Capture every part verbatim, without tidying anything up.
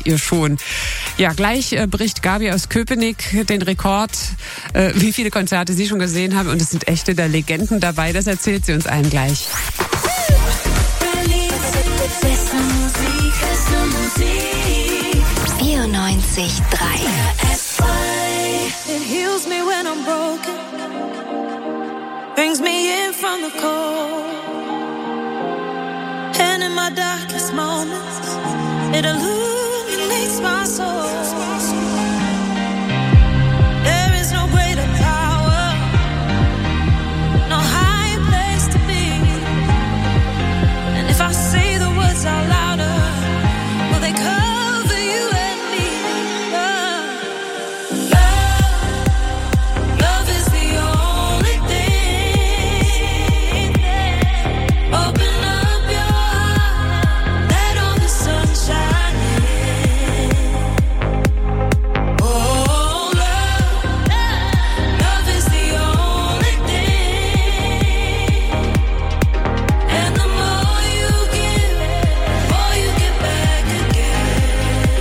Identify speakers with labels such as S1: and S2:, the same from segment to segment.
S1: ihr schon. Ja, gleich äh, bricht Gabi aus Köpenick den Rekord, äh, wie viele Konzerte sie schon gesehen haben. Und es sind echte der Legenden dabei. Das erzählt sie uns allen gleich.
S2: vierundneunzig Komma drei
S3: It heals me when I'm broken, brings me in from the cold, and in my darkest moments it illuminates my soul. There is no greater power, no higher place to be, and if I say the words out louder, will they cover you and me? Love, love, love is the only thing. Open up your heart, let all the sun shine in. Oh, love, love is the only thing. And the more you give, the more you get back again.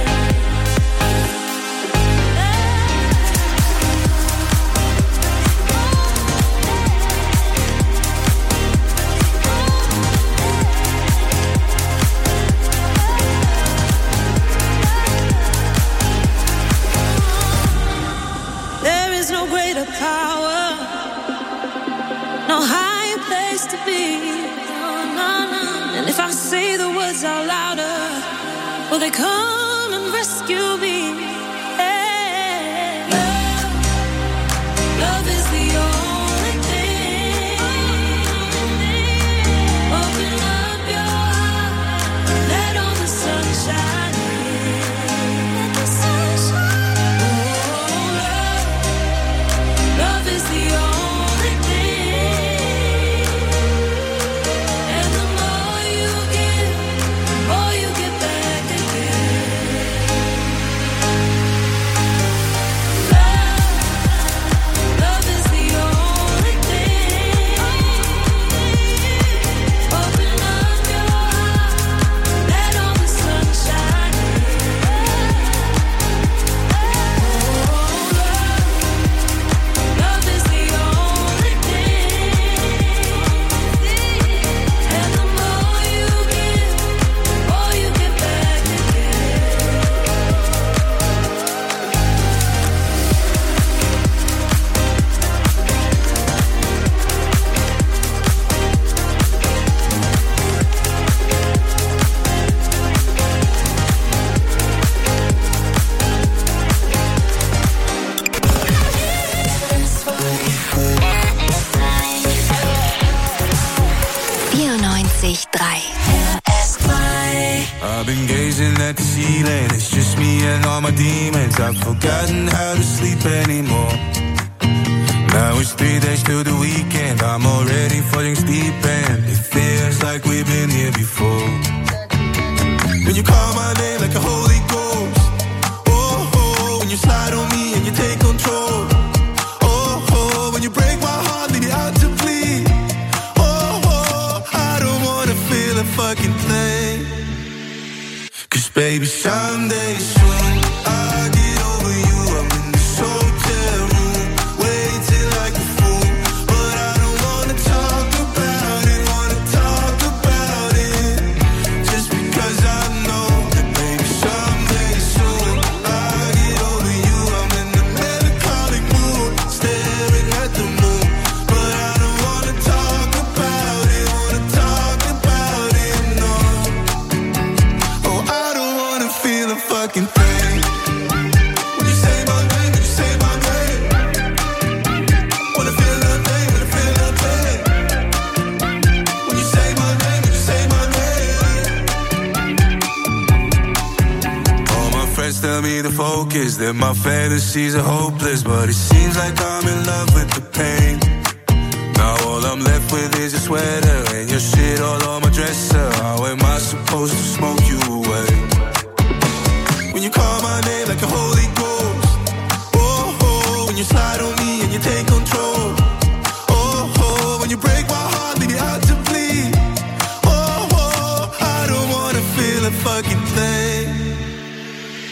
S3: There is no greater power, no higher place to be. No, no, no. And if I say the words out louder, will they come and rescue me? Hey. Love, love is the only thing. Open up your heart, let all the sun shine in. Let the sun shine. Oh, love, love is the only thing. And the more you give, the more you get back again. Love, love is the only thing. Open up your heart, let all the sun shine in. Oh, love, love is the only thing. And the more you give, the more you get back again.
S2: vierundneunzig Komma drei
S4: I've been gazing at the ceiling, it's just me and all my demons. I've forgotten how to sleep anymore. Now it's three days till the weekend, I'm already falling deep and it feels like we've been here before. When you call my name like a holy ghost, oh, oh, when you slide on me and you take control, oh, oh, when you break my heart, leave it out to bleed, oh, oh, I don't wanna feel a fucking thing. Cause baby, someday soon I'll get over you. I'm in this hotel room, waiting like a fool, but I don't wanna talk about it, wanna talk about it, just because I know that baby, someday soon I'll get over you. I'm in a melancholic mood, staring at the moon, but I don't wanna talk about it, wanna talk about it, no. Oh, I don't wanna feel a fucking thing. When you say my name, when you say my name, wanna feel nothing, wanna feel nothing. When you say my name, when you say my name. All my friends tell me to focus, that my fantasies are hopeless, but it seems like I'm in love with the pain. Now all I'm left with is a sweater and your shit all on my dresser. How am I supposed to smoke you away? When you call my name like a holy ghost, oh, oh, when you slide on me and you take control, oh, oh, when you break my heart, leave it out to bleed, oh, oh, I don't wanna feel a fucking thing.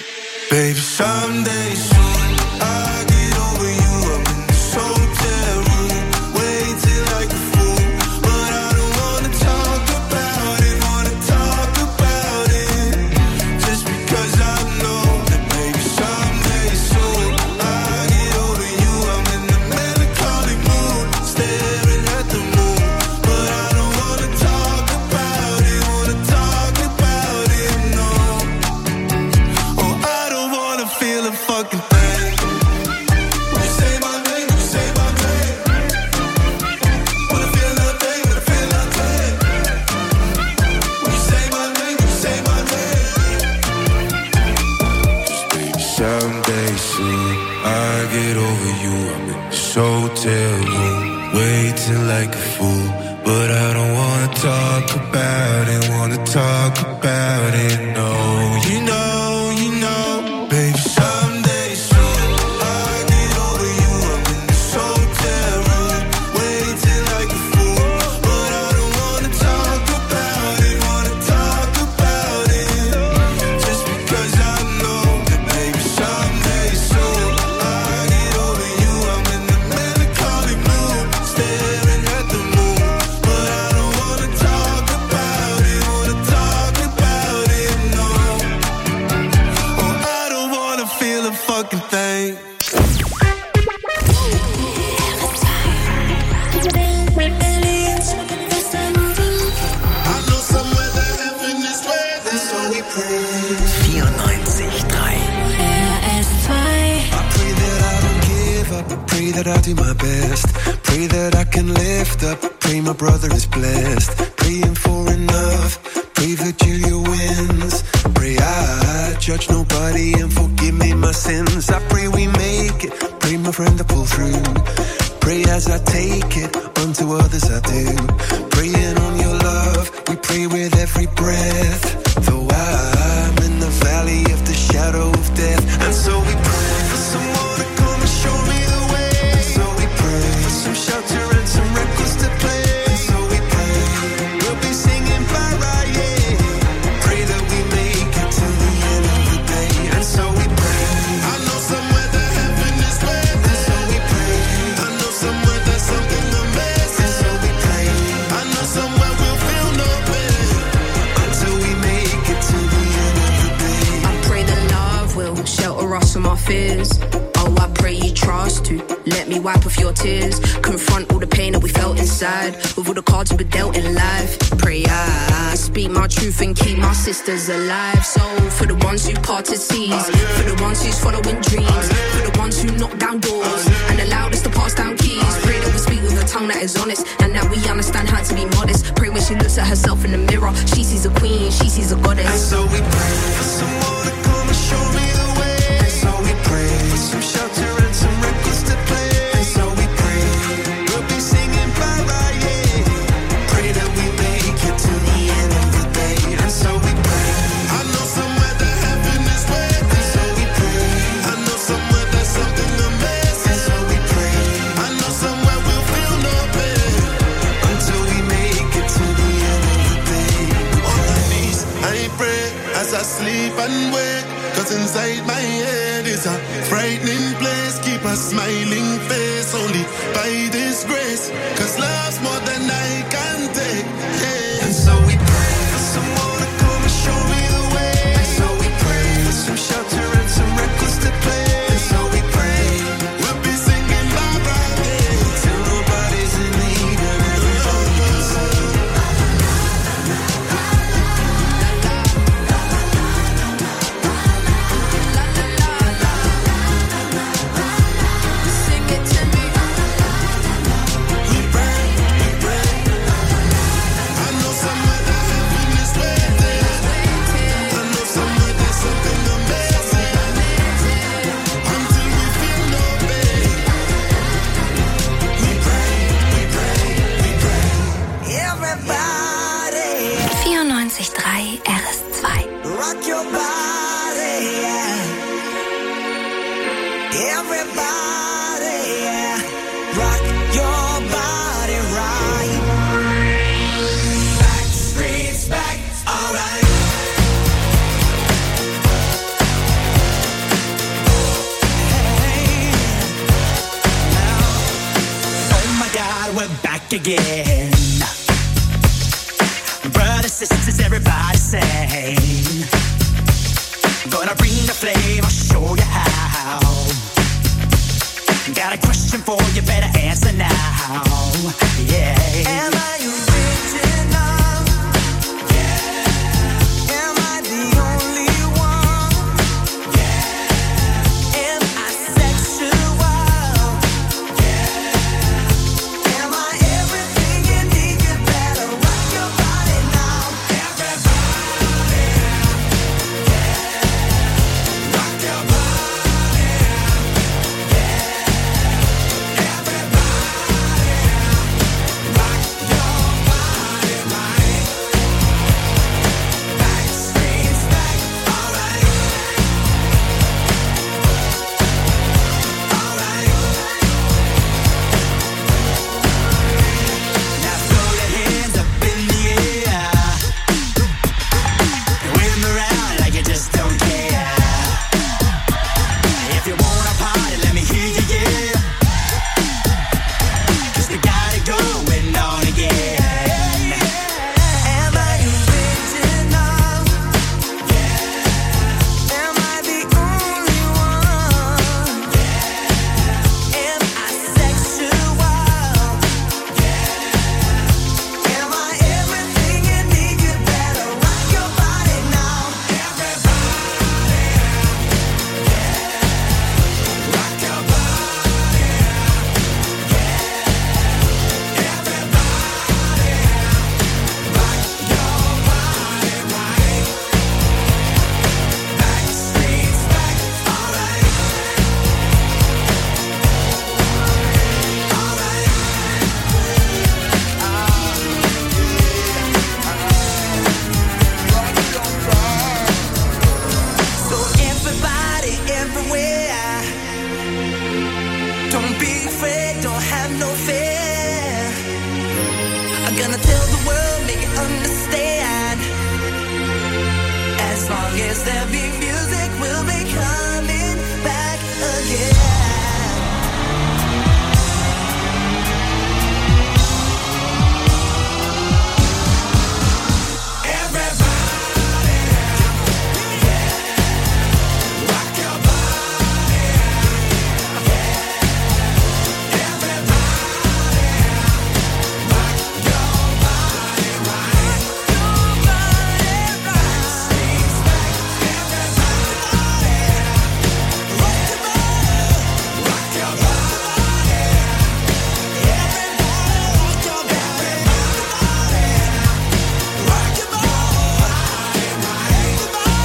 S4: Baby, someday soon I'll get over you. I'm in this hotel room, waiting like a fool, but I don't wanna talk about it, wanna talk about it, just because I know that baby someday soon I'll get over you. I'm in the melancholy mood, staring at the moon, but I don't wanna talk about it, wanna talk about it, no. Oh, I don't wanna feel a fucking thing. You say my name, you say my name. Wanna feel nothing, wanna feel nothing. You say my name, you say my name. Just baby, someday soon I'll get over you. I'm in this hotel room, waiting like a fool, but I don't wanna talk about it, wanna talk about it, no. You know, you know, baby, someday soon I'll get over you. I'm in this hotel room, waiting like a fool, but I don't wanna talk about it, wanna talk about it, just because I know that baby someday soon I'll get over you. I'm in the melancholy mood, staring at the moon, but I don't wanna talk about it, wanna talk about it, no. Oh, I don't wanna feel a fucking thing. I know somewhere that heaven is waiting, so we pray.
S5: vierundneunzig Komma drei.
S6: I pray that I don't give up. I pray that I do my best. Pray that I can lift up. Pray my brother is blessed. Praying for enough. Pray that Julia wins. Pray I judge nobody and forgive me my sins. I pray we make it. Pray my friend to pull through. Pray as I take it. Unto others I do. Praying on your love. We pray with every breath. Though I'm in the valley of the shadow of death. And so we pray for someone to come and show me the way. And so we pray for some shelter and some records to play. And so we pray we'll be singing para, yeah. Pray that we make it to the end of the day. And so we pray. I know somewhere that heaven is waiting. And so we pray. I know somewhere there's something amazing. And so we pray. I know somewhere we'll feel no pain until we make it to the end of the day.
S7: I pray that love will shelter us from our fears. Oh, I pray you trust to let me wipe off your tears. Confront all the pain that we felt inside with all the cards we were dealt in life. Pray I speak my truth and keep my sisters alive. So for the ones who parted seas, for the ones who's following dreams, for the ones who knock down doors and allowed us to pass down keys. Pray that we speak with a tongue that is honest and that we understand how to be modest. Pray when she looks at herself in the mirror, she sees a queen, she sees a
S6: And
S7: goddess.
S6: so we pray for someone to come and show me the way. And so we pray for some shelter and some records to play. And so we pray we'll be singing para, yeah. Pray that we make it to the end of the day. And so we pray. I know somewhere that heaven is waiting. And so we pray. I know somewhere there's something amazing. And so we pray. I know somewhere we'll feel no pain until we make it to the end of the day.
S4: On my knees, I pray as I sleep and wake. Cause inside my head is a frightening place. Keep a smiling face only by this grace. Cause love's more than I can take. Yeah.
S6: And so we pray for someone to come and show me the way. And so we pray for some shelter and some records to play. And so we pray
S4: We'll be singing bye bye, yeah.
S6: till nobody's in need and everybody can sing.
S7: Sing it to me.
S4: We pray, we pray. I know somewhere that heaven is waiting. I know somewhere there's something amazing until we feel no pain. We pray, we pray, we pray.
S6: Everybody,
S2: vierundneunzig Komma drei R S zwei.
S6: rock your body, yeah. Everybody, yeah. Rock your body right. Back streets back, alright.
S8: again. Brothers, sisters, everybody sing. Gonna bring the flame, I'll show you how. Got a question for you, better answer now. Yeah. Am I original? Yeah. Am I the only one? Yeah. Am I sexual? Yeah. Am I everything you need? You better rock your body now. Everybody, yeah. Rock your body, yeah. Everybody, rock your body right. Backstreet's back, alright. Alright. Now throw your hands up in the air and wave 'em around like you just don't care. If you wanna party, let me hear you, yeah. 'Cause we got it going on again. Am I original? Yeah. Am I the only one? Yeah. Am I sexual? Yeah. Am I everything you need? You better rock your body now. Everybody, yeah. Rock your body, yeah. Everybody, rock your body right. Backstreet's back, alright. So everybody, everywhere, don't be afraid, don't have no fear. I'm gonna tell the world, make it understand. As long as there be music, we'll be coming back again. Everybody, yeah. Rock your body, yeah. Everybody, rock your body right. Your body right. Backstreet's back. Everybody, rock your body, rock your body. Everybody, rock your body, rock your body right.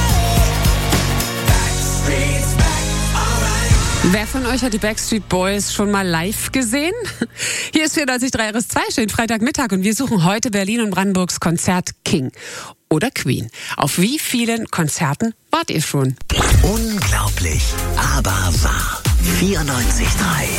S8: Backstreet's back, alright.
S1: Wer von euch hat die Backstreet Boys schon mal live gesehen? Hier ist vierundneunzig Komma drei R S zwei, schönen Freitagmittag und wir suchen heute Berlin und Brandenburgs Konzert King oder Queen. Auf wie vielen Konzerten wart ihr schon?
S5: Unglaublich, aber wahr. vierundneunzig Komma drei.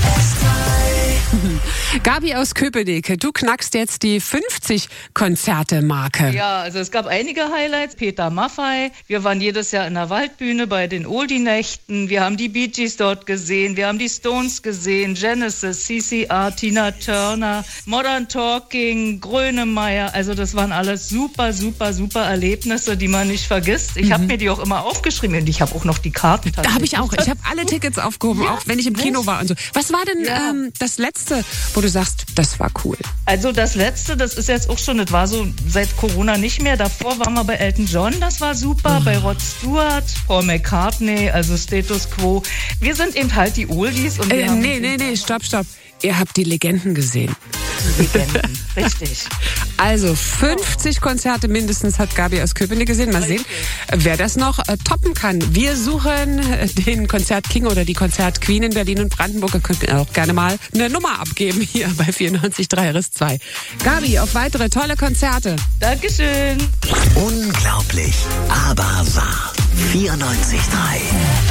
S1: Gabi aus Köpenick, du knackst jetzt die fünfzig-Konzerte-Marke.
S9: Ja, also es gab einige Highlights. Peter Maffay, wir waren jedes Jahr in der Waldbühne bei den Oldie-Nächten. Wir haben die Bee Gees dort gesehen, wir haben die Stones gesehen, Genesis, C C R, Tina Turner, Modern Talking, Grönemeyer. Also das waren alles super, super, super Erlebnisse, die man nicht vergisst. Ich habe mir die auch immer aufgeschrieben und ich habe auch noch die Karten.
S1: Da habe ich auch. Ich habe alle Tickets aufgehoben,
S9: Ja,
S1: auch wenn ich im Kino war und so. Was war denn
S9: Ja.
S1: ähm, das Letzte, wo du sagst, das war cool?
S9: Also das Letzte, das ist jetzt auch schon, das war so seit Corona nicht mehr. Davor waren wir bei Elton John, das war super, bei Rod Stewart, Paul McCartney, also Status Quo. Wir sind eben halt die Oldies. Und wir
S1: Äh,
S9: haben
S1: nee, nee, nee, stopp, stopp. Ihr habt die Legenden gesehen.
S9: Legenden, richtig.
S1: Also fünfzig Konzerte mindestens hat Gabi aus Köpenick gesehen. Mal sehen, wer das noch äh, toppen kann. Wir suchen äh, den Konzert King oder die Konzert Queen in Berlin und Brandenburg. Ihr könnt mir auch gerne mal eine Nummer abgeben hier bei vierundneunzig Komma drei R S zwei. Gabi, auf weitere tolle Konzerte.
S9: Dankeschön.
S5: Unglaublich, aber wahr. vierundneunzig Komma drei.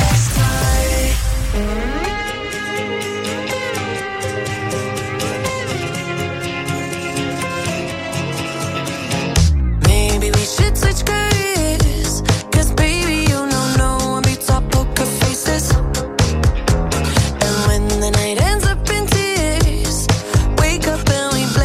S3: Maybe we should switch careers. 'Cause baby, you know no one beats our poker faces. And when the night ends up in tears, wake up and we play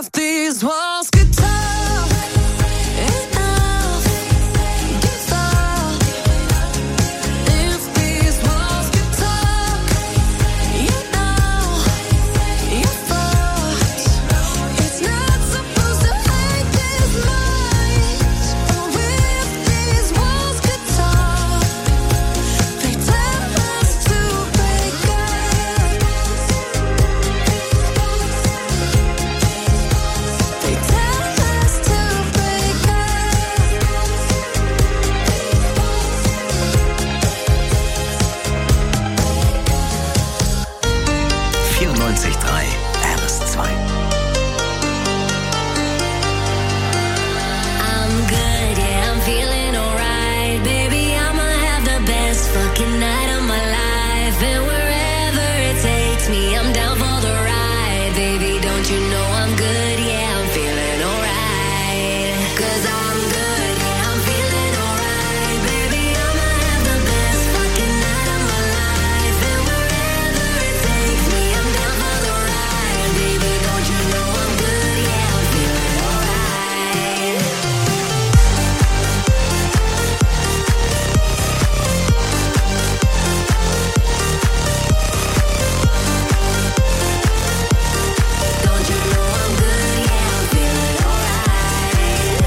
S3: if these walls could talk.
S5: vierundneunzig Komma drei R S zwei.
S2: I'm good, yeah, I'm feeling alright. Baby, I'ma have the best fucking night of my life. And wherever it takes me, I'm down for the ride. Baby, don't you know I'm good, yeah, I'm feeling alright. Cause I'm good, yeah, I'm feeling alright. Baby, I'ma have the best fucking night of my life. And wherever it takes me, I'm down for the ride. Baby, don't you know I'm good, yeah, I'm feeling alright. Don't you know I'm good, yeah, I'm feeling alright.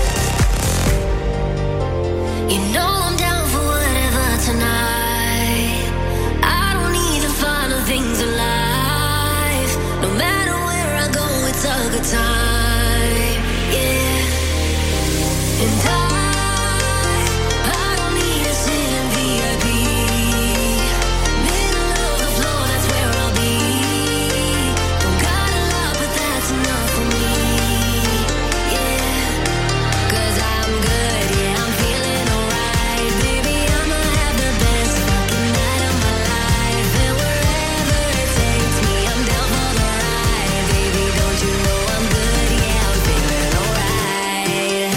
S2: You know I'm down for whatever tonight. I don't need the final things in life. No matter where I go, it's a good time. Yeah. And I, I don't need to sit in V I P. Middle of the floor, that's where I'll be. Don't got a lot, but that's enough for me. Yeah. Cause I'm good, yeah, I'm feeling alright. Baby, I'ma have the best fucking night of my life. And wherever it takes me, I'm down for the ride. Baby, don't you know I'm good, yeah, I'm feeling alright.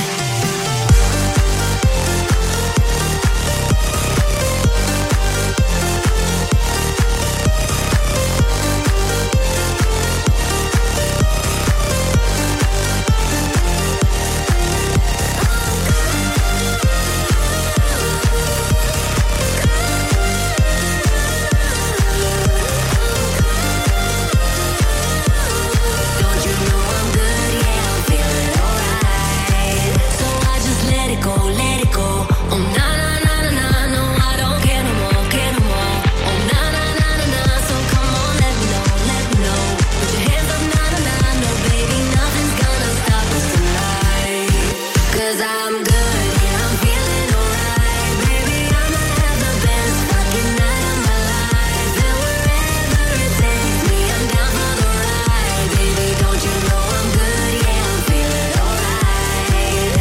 S2: Don't you know I'm good, yeah, I'm feeling alright. So I just let it go, let it go. Oh na na na na na, no I don't care no more, care no more. Oh na na na na na, so come on, let me know, let me know. Put your hands up, na na na, no baby, nothing's gonna stop us tonight. Cause I'm good, yeah, I'm feeling alright. Baby, I'ma have the best fucking night of my life. And wherever it takes me, I'm down for the ride. Baby, don't you know I'm good, yeah, I'm feeling alright.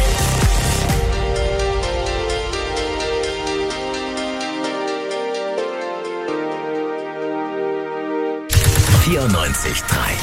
S5: vierundneunzig Komma drei.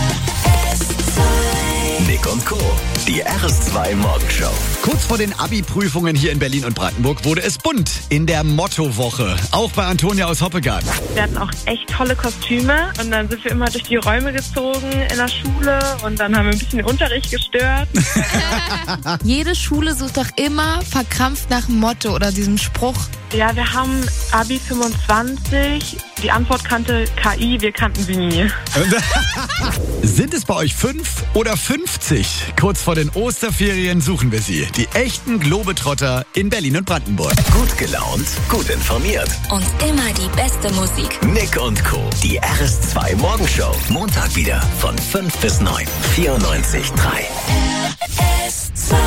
S5: Nick und Co. Die R S zwei Morgenshow.
S10: Kurz vor den Abi-Prüfungen hier in Berlin und Brandenburg wurde es bunt in der Mottowoche. Auch bei Antonia aus Hoppegarten.
S11: Wir hatten auch echt tolle Kostüme und dann sind wir immer durch die Räume gezogen in der Schule und dann haben wir ein bisschen den Unterricht gestört.
S12: Jede Schule sucht doch immer verkrampft nach dem Motto oder diesem Spruch.
S11: Ja, wir haben Abi fünfundzwanzig, die Antwort kannte K I, wir kannten sie nie.
S10: Sind es bei euch fünf oder fünfzig? Kurz vor den Osterferien suchen wir sie. Die echten Globetrotter in Berlin und Brandenburg.
S5: Gut gelaunt, gut informiert.
S2: Und immer die beste Musik.
S5: Nick und Co. Die R S zwei Morgenshow. Montag wieder von fünf bis neun. vierundneunzig Komma drei.
S2: R S zwei.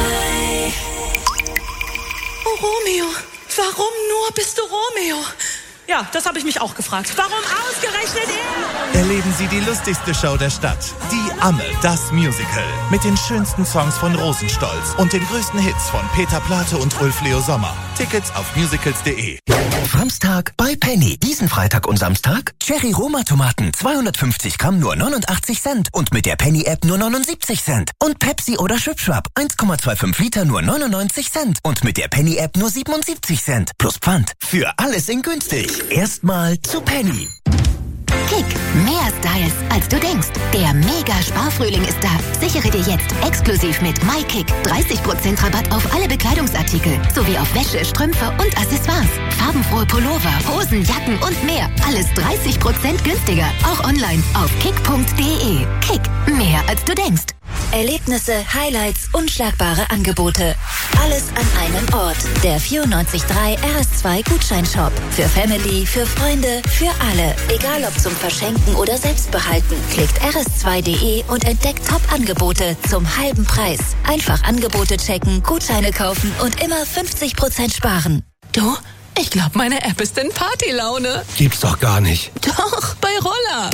S13: Oh, Romeo, warum nur bist du Romeo? Ja, das habe ich mich auch gefragt. Warum ausgerechnet er?
S14: Erleben Sie die lustigste Show der Stadt. Die Amme, das Musical. Mit den schönsten Songs von Rosenstolz und den größten Hits von Peter Plate und Ulf Leo Sommer. Tickets auf musicals punkt de.
S5: Samstag bei Penny. Diesen Freitag und Samstag Cherry Roma Tomaten zweihundertfünfzig Gramm nur neunundachtzig Cent und mit der Penny App nur neunundsiebzig Cent. Und Pepsi oder Schwipschwap eins Komma fünfundzwanzig Liter nur neunundneunzig Cent und mit der Penny App nur siebenundsiebzig Cent. Plus Pfand. Für alles in günstig. Erstmal zu Penny.
S15: Kick, mehr Styles, als du denkst. Der Mega-Sparfrühling ist da. Sichere dir jetzt exklusiv mit MyKick dreißig Prozent Rabatt auf alle Bekleidungsartikel sowie auf Wäsche, Strümpfe und Accessoires. Farbenfrohe Pullover, Hosen, Jacken und mehr. Alles dreißig Prozent günstiger. Auch online auf kick punkt de. Kick, mehr als du denkst.
S16: Erlebnisse, Highlights, unschlagbare Angebote. Alles an einem Ort. Der vierundneunzig Komma drei R S zwei Gutscheinshop. Für Family, für Freunde, für alle. Egal ob zum Verschenken oder Selbstbehalten. Klickt r s zwei punkt de und entdeckt Top-Angebote zum halben Preis. Einfach Angebote checken, Gutscheine kaufen und immer fünfzig Prozent sparen.
S17: Du, ich glaube, meine App ist in Partylaune.
S18: Gibt's doch gar nicht.
S17: Doch, bei Roller.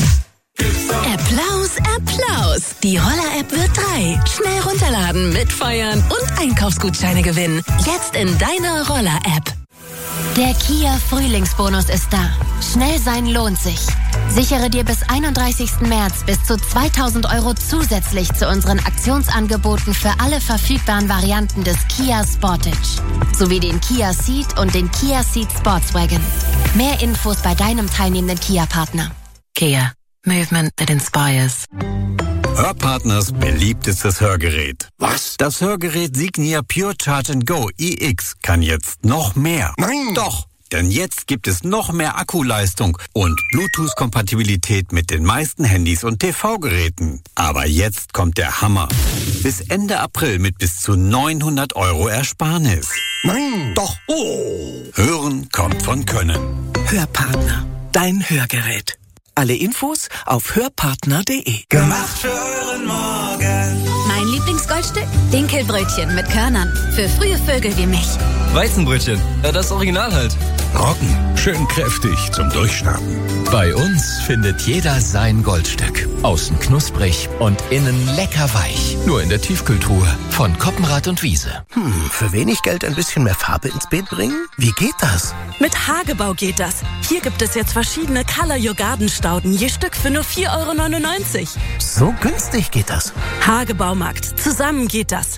S17: Applaus, Applaus. Die Roller-App wird drei. Schnell runterladen, mitfeiern und Einkaufsgutscheine gewinnen. Jetzt in deiner Roller-App.
S15: Der Kia Frühlingsbonus ist da. Schnell sein lohnt sich. Sichere dir bis einunddreißigsten März bis zu zweitausend Euro zusätzlich zu unseren Aktionsangeboten für alle verfügbaren Varianten des Kia Sportage. Sowie den Kia Ceed und den Kia Ceed Sportswagen. Mehr Infos bei deinem teilnehmenden Kia-Partner.
S17: Kia. Movement that inspires.
S19: Hörpartners beliebtestes Hörgerät. Was? Das Hörgerät Signia Pure Charge and Go I X kann jetzt noch mehr.
S18: Nein!
S19: Doch, denn jetzt gibt es noch mehr Akkuleistung und Bluetooth-Kompatibilität mit den meisten Handys und T V-Geräten. Aber jetzt kommt der Hammer. Bis Ende April mit bis zu neunhundert Euro Ersparnis.
S18: Nein!
S19: Doch. Oh. Hören kommt von Können.
S17: Hörpartner. Dein Hörgerät. Alle Infos auf hörpartner punkt de.
S8: Gemacht für euren Morgen.
S16: Mein Lieblingsgoldstück? Dinkelbrötchen mit Körnern. Für frühe Vögel wie mich.
S20: Weizenbrötchen, ja, das Original halt.
S18: Roggen, schön kräftig zum Durchschnappen.
S21: Bei uns findet jeder sein Goldstück. Außen knusprig und innen lecker weich. Nur in der Tiefkühltruhe von Koppenrad und Wiese.
S18: Hm, für wenig Geld ein bisschen mehr Farbe ins Beet bringen? Wie geht das?
S13: Mit Hagebau geht das. Hier gibt es jetzt verschiedene Color Your Garden Stauden, je Stück für nur vier Euro neunundneunzig.
S18: So günstig geht das.
S13: Hagebaumarkt. Zusammen geht das.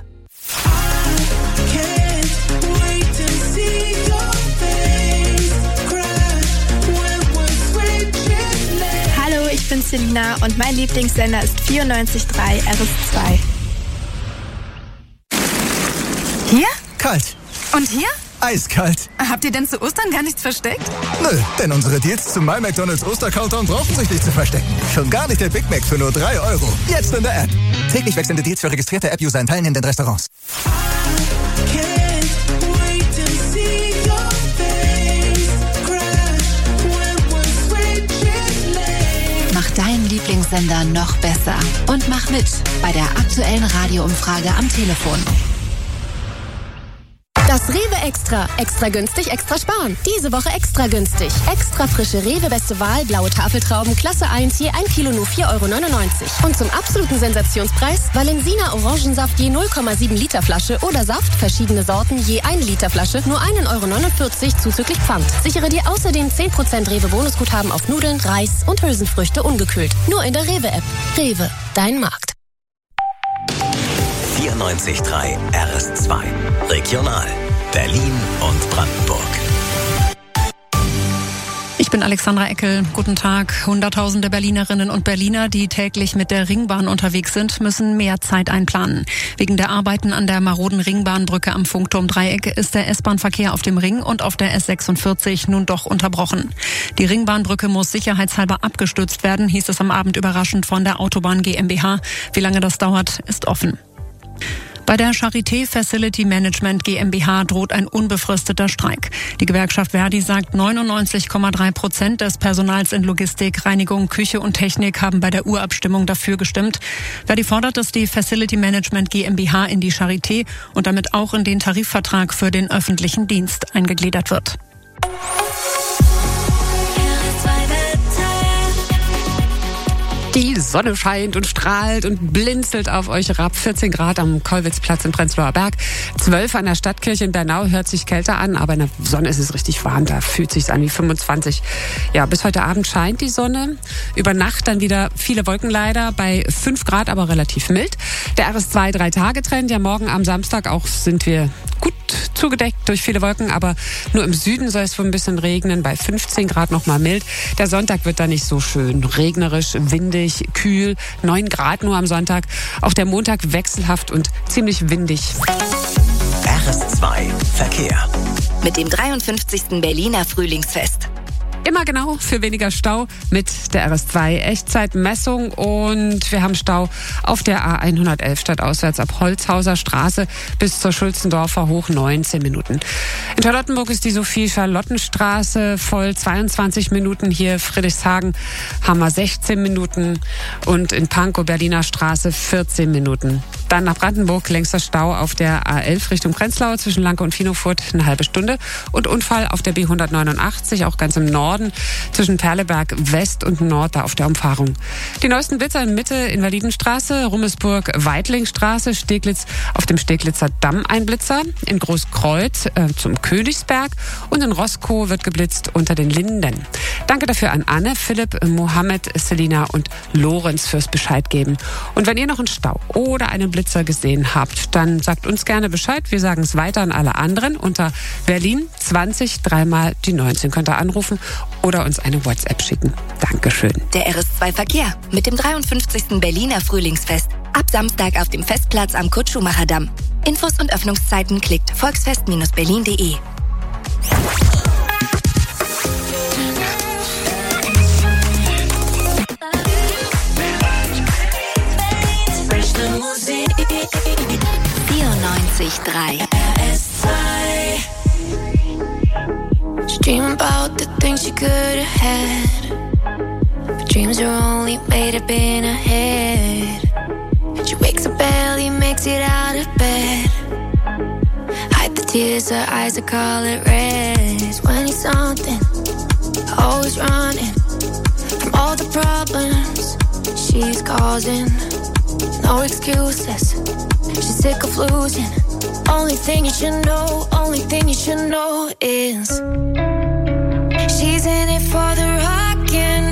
S22: Hallo, ich bin Selina und mein Lieblingssender ist vierundneunzig Komma drei R S zwei.
S23: Hier?
S21: Kalt.
S23: Und hier?
S21: Eiskalt.
S23: Habt ihr denn zu Ostern gar nichts versteckt?
S21: Nö, denn unsere Deals zum My McDonald's Ostercountdown brauchen sich nicht zu verstecken. Schon gar nicht der Big Mac für nur drei Euro. Jetzt in der App. Täglich wechselnde Deals für registrierte App-User in teilnehmenden Restaurants.
S15: Mach deinen Lieblingssender noch besser und mach mit bei der aktuellen Radioumfrage am Telefon.
S24: Das Rewe Extra. Extra günstig, extra sparen. Diese Woche extra günstig. Extra frische Rewe Beste Wahl, blaue Tafeltrauben, Klasse eins, je ein Kilo nur vier Euro neunundneunzig. Und zum absoluten Sensationspreis Valensina Orangensaft je null Komma sieben Liter Flasche oder Saft, verschiedene Sorten, je eine Liter Flasche, nur ein Euro neunundvierzig zuzüglich Pfand. Sichere dir außerdem zehn Prozent Rewe Bonusguthaben auf Nudeln, Reis und Hülsenfrüchte ungekühlt. Nur in der Rewe App. Rewe, dein Markt.
S5: vierundneunzig Komma drei R S zwei. Regional. Berlin und Brandenburg.
S25: Ich bin Alexandra Eckel. Guten Tag. Hunderttausende Berlinerinnen und Berliner, die täglich mit der Ringbahn unterwegs sind, müssen mehr Zeit einplanen. Wegen der Arbeiten an der maroden Ringbahnbrücke am Funkturmdreieck ist der S-Bahn-Verkehr auf dem Ring und auf der S sechsundvierzig nun doch unterbrochen. Die Ringbahnbrücke muss sicherheitshalber abgestützt werden, hieß es am Abend überraschend von der Autobahn GmbH. Wie lange das dauert, ist offen. Bei der Charité Facility Management GmbH droht ein unbefristeter Streik. Die Gewerkschaft Verdi sagt, neunundneunzig Komma drei Prozent des Personals in Logistik, Reinigung, Küche und Technik haben bei der Urabstimmung dafür gestimmt. Verdi fordert, dass die Facility Management GmbH in die Charité und damit auch in den Tarifvertrag für den öffentlichen Dienst eingegliedert wird.
S1: Die Sonne scheint und strahlt und blinzelt auf euch herab. vierzehn Grad am Kollwitzplatz im Prenzlauer Berg. zwölf an der Stadtkirche in Bernau, hört sich kälter an, aber in der Sonne ist es richtig warm. Da fühlt sich's an wie fünfundzwanzig. Ja, bis heute Abend scheint die Sonne. Über Nacht dann wieder viele Wolken leider. Bei fünf Grad aber relativ mild. Der R S zwei drei Tage Trend. Ja, morgen am Samstag auch sind wir gut zugedeckt durch viele Wolken, aber nur im Süden soll es wohl ein bisschen regnen, bei fünfzehn Grad noch mal mild. Der Sonntag wird dann nicht so schön, regnerisch, windig, kühl, neun Grad nur am Sonntag. Auch der Montag wechselhaft und ziemlich windig.
S5: R S zwei Verkehr.
S16: Mit dem dreiundfünfzigsten Berliner Frühlingsfest.
S1: Immer genau für weniger Stau mit der R S zwei Echtzeitmessung und wir haben Stau auf der A hundertelf stadtauswärts ab Holzhauser Straße bis zur Schulzendorfer hoch neunzehn Minuten. In Charlottenburg ist die Sophie-Charlottenstraße voll zweiundzwanzig Minuten, hier Friedrichshagen haben wir sechzehn Minuten und in Pankow Berliner Straße vierzehn Minuten. Dann nach Brandenburg längster Stau auf der A elf Richtung Prenzlau zwischen Lanke und Finofurt eine halbe Stunde und Unfall auf der B hundertneunundachtzig auch ganz im Norden zwischen Perleberg West und Nord da auf der Umfahrung. Die neuesten Blitzer in Mitte, Invalidenstraße, Rummelsburg, Weitlingstraße, Steglitz auf dem Steglitzer Damm ein Blitzer, in Großkreuz äh, zum Königsberg und in Roskow wird geblitzt unter den Linden. Danke dafür an Anne, Philipp, Mohammed, Selina und Lorenz fürs Bescheid geben. Und wenn ihr noch einen Stau oder einen Blitzer gesehen habt, dann sagt uns gerne Bescheid. Wir sagen es weiter an alle anderen unter Berlin zwanzig, dreimal die neunzehn. Könnt ihr anrufen oder uns eine WhatsApp schicken. Dankeschön.
S16: Der R S zwei Verkehr mit dem dreiundfünfzigsten Berliner Frühlingsfest. Ab Samstag auf dem Festplatz am Kurt-Schumacher-Damm. Infos und Öffnungszeiten klickt volksfest Bindestrich berlin punkt de. vierundneunzig Komma drei R S zwei.
S2: Dream about the things you could have had, but dreams are only made up in a head. She wakes up barely, makes it out of bed. Hide the tears, her eyes are color red. When he's something, always running from all the problems she's causing. No excuses, she's sick of losing. Only thing you should know, only thing you should know is she's in it for the rock and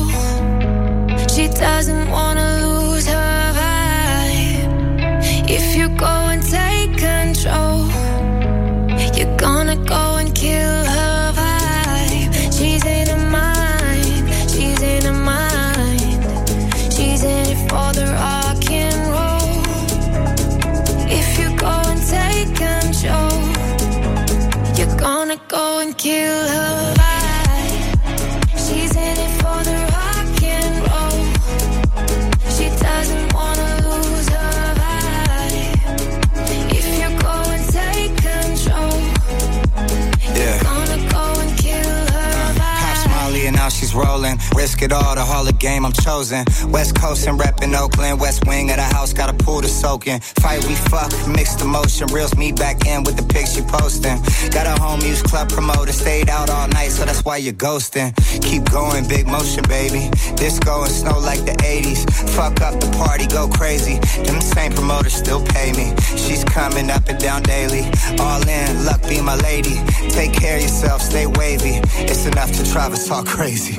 S2: roll. She doesn't wanna lose her vibe. If you go and take control, you're gonna go and kill her vibe. She's in her mind, she's in her mind. She's in it for the rock and roll. If you go and take control, you're gonna go and kill her vibe. She's in it for the rock and roll. She doesn't wanna lose her vibe. If you go and take control,
S3: yeah,
S2: you're gonna go and kill her vibe.
S3: Pops Molly and now she's rolling. Risk it all, the Hall of Game I'm chosen. West Coast and reppin' Oakland. West wing of the house, got a pool to soak in. Fight we fuck, mixed emotion. Reels me back in with the pics you posting. Got a home use club promoter. Stayed out all night, so that's why you're ghosting. Keep going, big motion, baby. Disco and snow like the eighties. Fuck up the party, go crazy. Them same promoters still pay me. She's coming up and down daily. All in, luck be my lady. Take care of yourself, stay wavy. It's enough to drive us all crazy.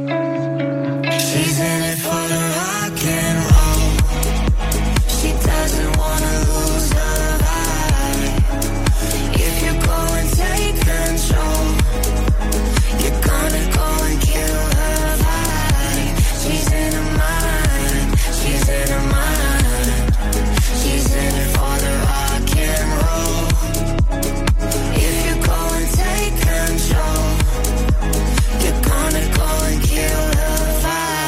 S2: She's in it for the rock and roll. She doesn't wanna lose her vibe. If you go and take control, you're gonna go and kill her vibe. She's in her mind, she's in her mind. She's in it for the rock and roll. If you go and take control, you're gonna go and kill her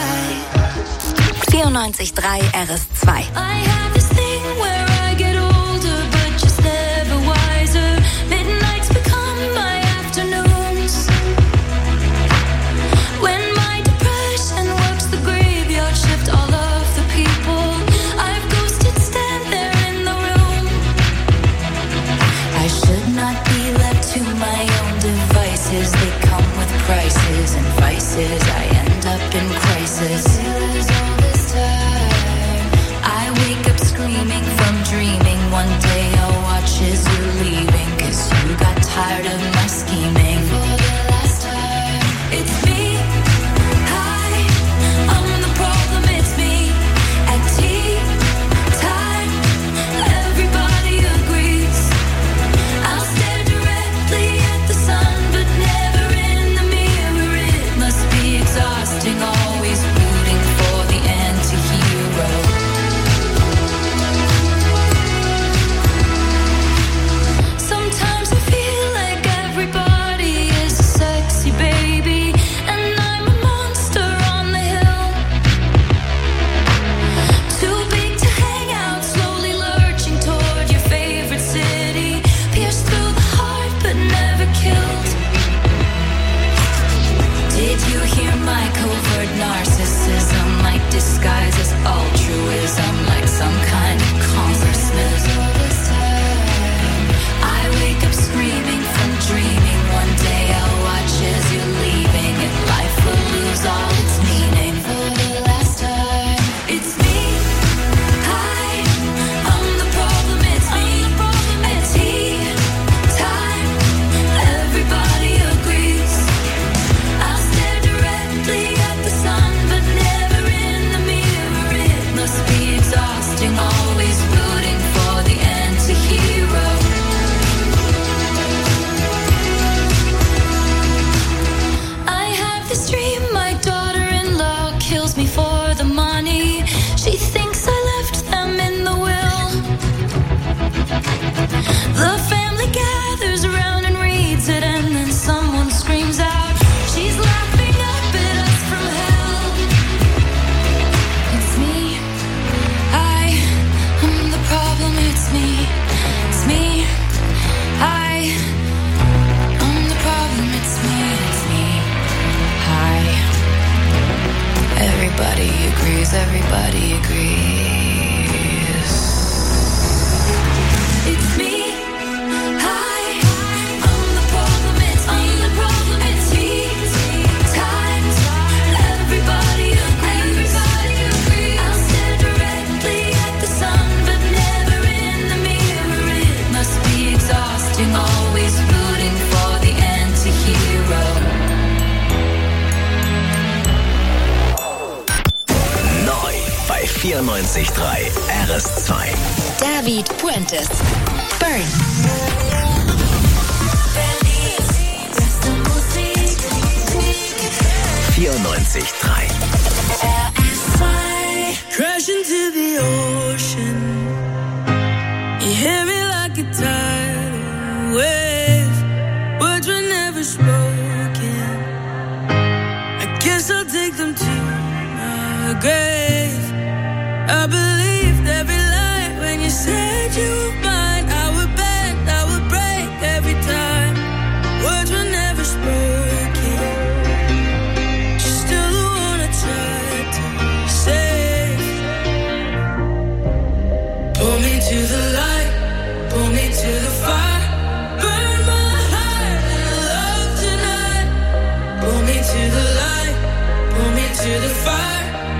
S2: vibe.
S16: vierundneunzig Komma drei R S zwei.
S2: I have this thing where I get older, but just never wiser. Midnights become my afternoons. When my depression works the graveyard shift, all of the people I've ghosted stand there in the room. I should not be left to my own devices. They come with prices and vices. I end up in crisis. I wake up screaming from dreaming. One day I'll watch as you're leaving, 'cause you got tired of my scheming. For the last time, it's me. Hi, I'm the problem, it's me. At tea time, everybody agrees. I'll stay
S5: vierundneunzig Komma drei R S zwei.
S16: David Puentes. Burn.
S5: vierundneunzig Komma drei.
S8: Crash into the ocean. You hear me like a tidal wave. Words were never spoken. I guess I'll take them to my grave. I believed every lie when you said you were mine. I would bend, I would break every time. Words were never spoken. You're still the one I tried to save. Pull me to the light, pull me to the fire. Burn my heart in love tonight. Pull me to the light, pull me to the fire.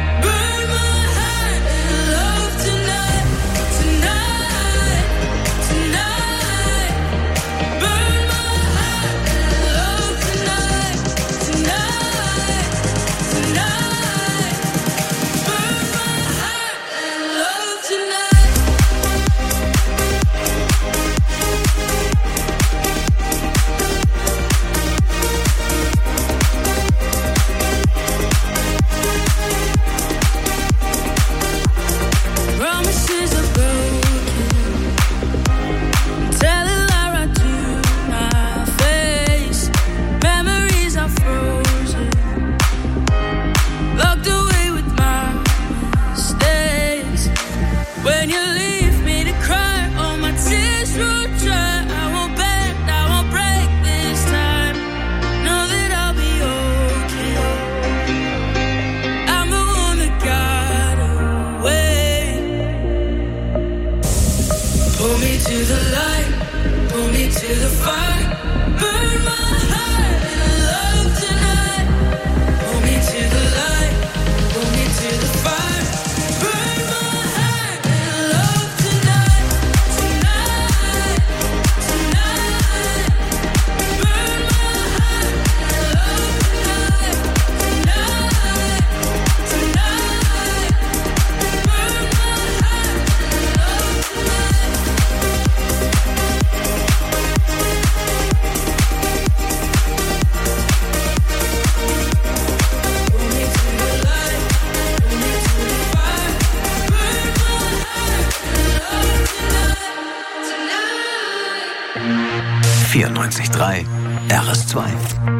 S5: vierundneunzig Komma drei R S zwei.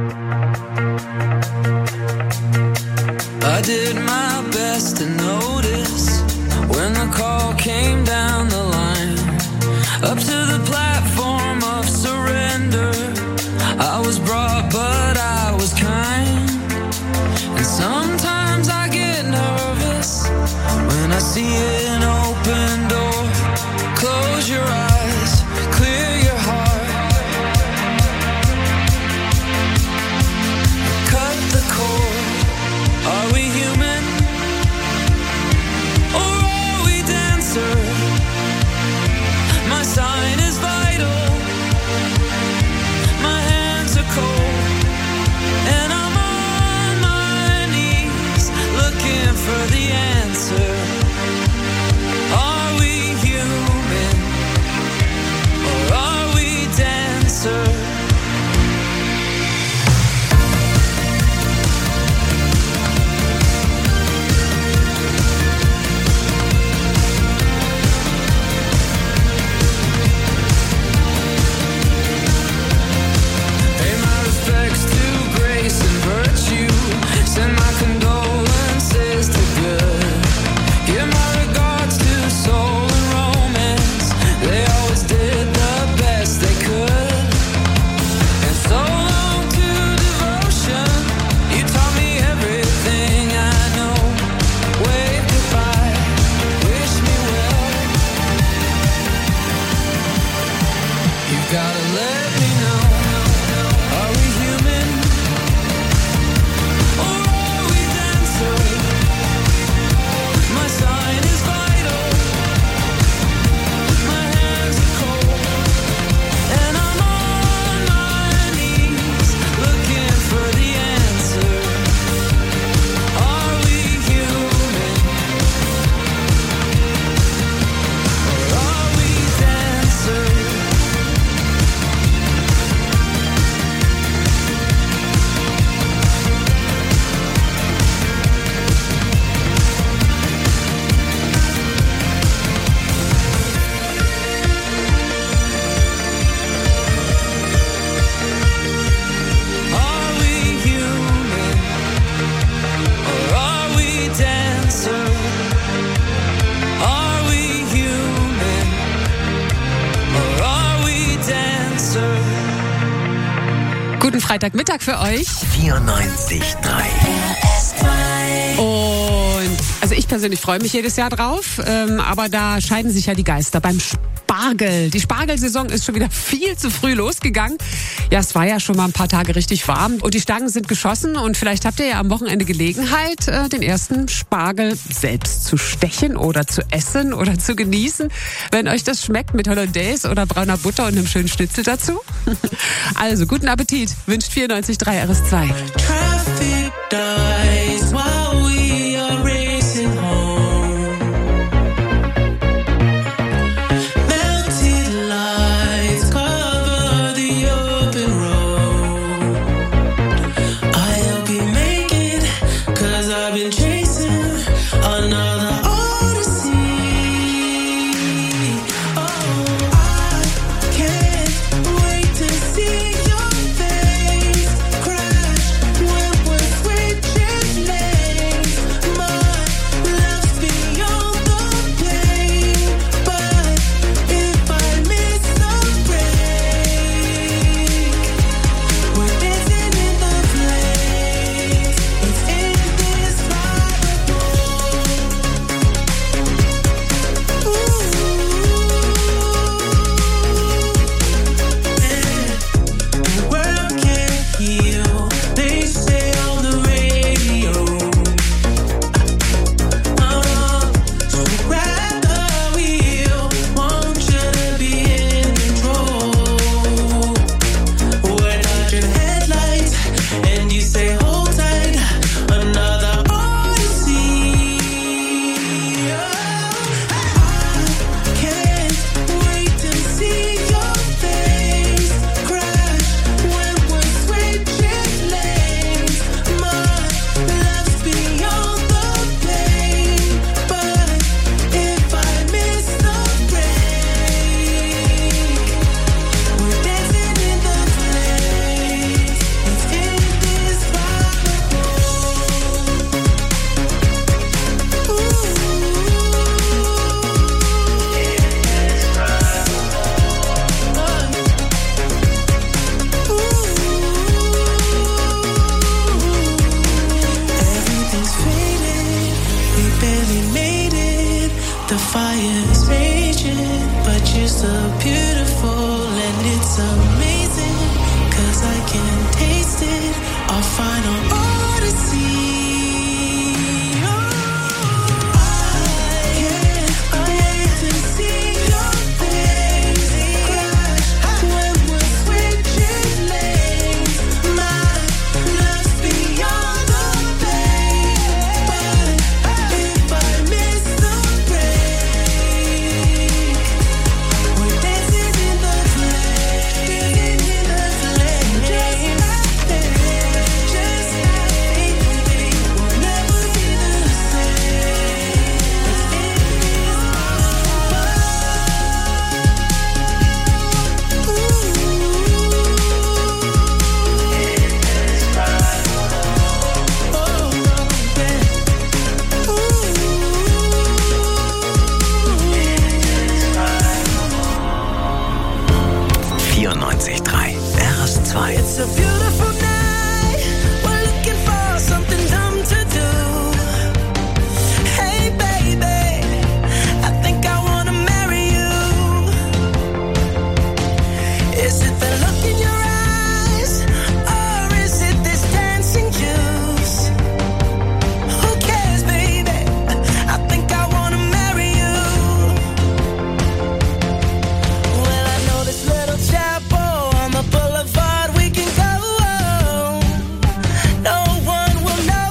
S8: I did my best to notice when the call came down the line. Up to the platform of surrender. I was brought, but I was kind. And sometimes I get nervous when I see an open door. Close your eyes, clear your heart. Cut the cord. Are we human? Or are we dancer?
S1: Freitagmittag für euch.
S5: vierundneunzig Komma drei.
S1: Und also ich persönlich freue mich jedes Jahr drauf, ähm, aber da scheiden sich ja die Geister beim Spargel. Die Spargelsaison ist schon wieder viel zu früh losgegangen. Ja, es war ja schon mal ein paar Tage richtig warm und die Stangen sind geschossen und vielleicht habt ihr ja am Wochenende Gelegenheit, äh, den ersten Spargel selbst zu stechen oder zu essen oder zu genießen. Wenn euch das schmeckt mit Hollandaise oder brauner Butter und einem schönen Schnitzel dazu. Also guten Appetit, wünscht vierundneunzig Komma drei R S zwei.
S8: Traffic dies while we are racing home. Melted lights cover the open road. I'll be making, cause I've been chasing another odyssey. Oh, I can't wait to see your face crash when we're switching lanes. My love's beyond the pain, but if I miss the break, we're dancing in the flames. It's indescribable. The world can't heal, they say on the radio. Uh, so grab the wheel, want you to be in control. We're dodging headlights, and you say hold tight, another odyssey. I can't wait to see your face crash when we're switching lanes. My love's beyond the pain, but if I miss the break, we're dancing in the flames. It's indescribable. Everything's faded, we barely made it. The fire's raging, but you're so beautiful and it's amazing. Cause I can taste it, our final odyssey. I can't wait to see your face crash when we're switching lanes. My love's beyond the pain, but if I miss the break, we're dancing in the flames, in the flames. Just like that, just like we'll never be the same.
S5: vierundneunzig Komma drei R S zwei.
S8: It's a beautiful night. We're looking for something dumb to do. Hey baby, I think I wanna marry you. Is it the look in your eyes, or is it this dancing juice? Who cares, baby? I think I wanna marry you. Well, I know this little chapel on the boulevard we can go. No one will know.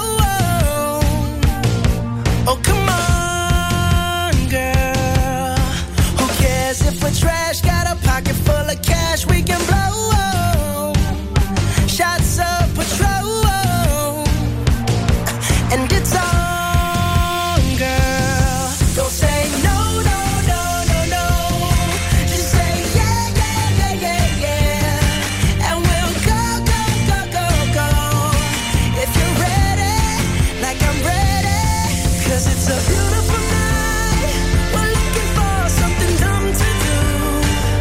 S8: Oh, come on, girl. Who cares if we're trash? Got a pocket full of cash we can blow. Shots of Patrol, and it's on, girl. Don't say no, no, no, no, no. Just say yeah, yeah, yeah, yeah, yeah. And we'll go, go, go, go, go. If you're ready, like I'm ready. Cause it's a beautiful night. We're looking for something dumb to do.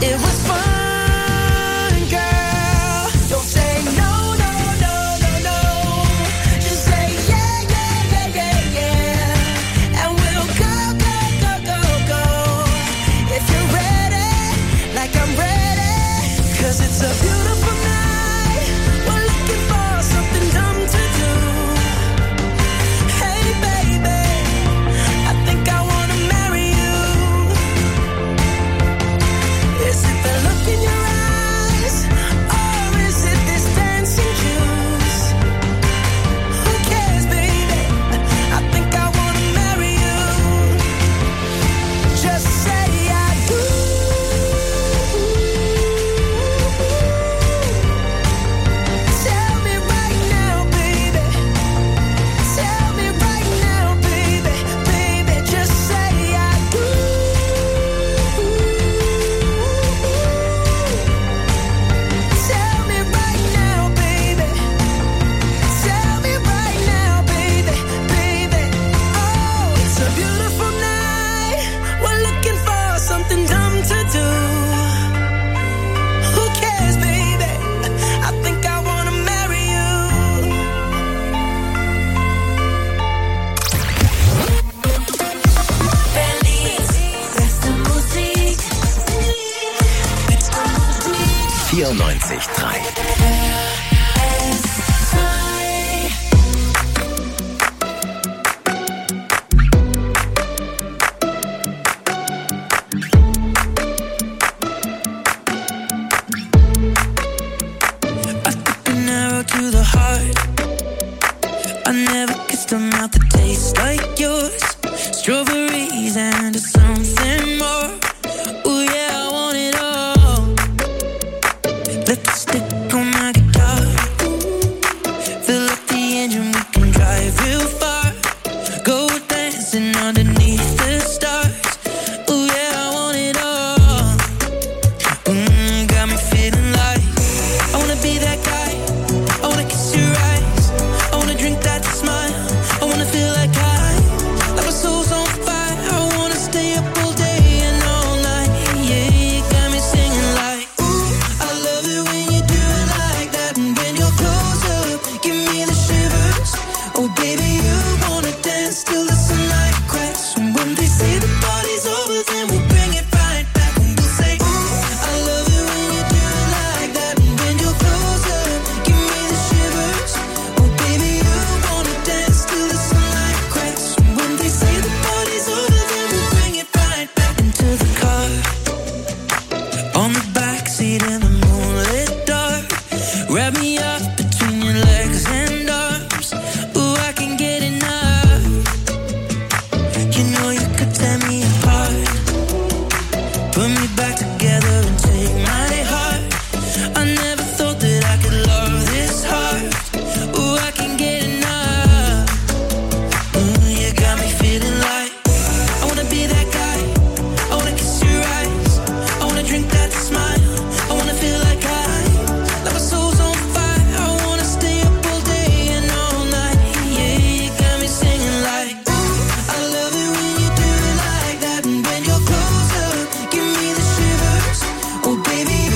S8: it was fun, girl. Don't say no, no, no, no, no. Just say yeah, yeah, yeah, yeah, yeah. And we'll go, go, go, go, go. If you're ready, like I'm ready. 'Cause it's a beautiful night. We're looking for something dumb to do. Hey, baby, I think I wanna marry you. Is it the look in your eyes, or is it this dancing juice? Who cares, baby? I think I wanna marry you. Just say I do. Tell me right now, baby. Tell me right now, baby. Baby, just say I do. Tell me right now, baby. Tell me right now, baby. Baby, oh, it's a beautiful night. We're looking for something dumb to do. Who cares, baby? I think I wanna marry you.
S2: Beste Musik.
S5: vierundneunzig Komma drei.
S8: An arrow to the heart. I never kissed a mouth that tastes like yours. Strawberries and something more. Ooh yeah, I want it all. Lipstick on my guitar. Fill up the engine, we can drive real far. Go dancing underneath the stars. Ooh yeah, I want it all. Mm, got me feeling like I wanna be that guy. I wanna kiss your eyes. I wanna drink that smile. I wanna feel like I, like my soul's on fire. I wanna stay up all day and all night. Yeah, you got me singing like, ooh, I love it when you do it like that. And when you're close up, give me the shivers. Oh baby, you wanna dance till the sunlight cracks. And when they say the party's over, then we'll bring it right back. And we'll say, ooh, I love it when you do it like that. And when you're close up, give me the shivers. Oh baby, you wanna dance till the sunlight cracks. And when they say the party's over, then we'll bring it right back. Into the car, on the backseat in the moonlit dark. Wrap me up between your legs and arms. Ooh, I can get enough. You know you could tear me apart. Put me back together and take my heart. I never thought that I could love this hard. Ooh, I can get enough. Ooh, you got me feeling like I wanna be that guy. I wanna kiss your eyes. I wanna drink that smile. I wanna feel like I, like my soul's on fire. I wanna stay up all day and all night. Yeah, you got me singing like, ooh, I love it when you do it like that. And when you're close up, give me the shivers. Oh baby,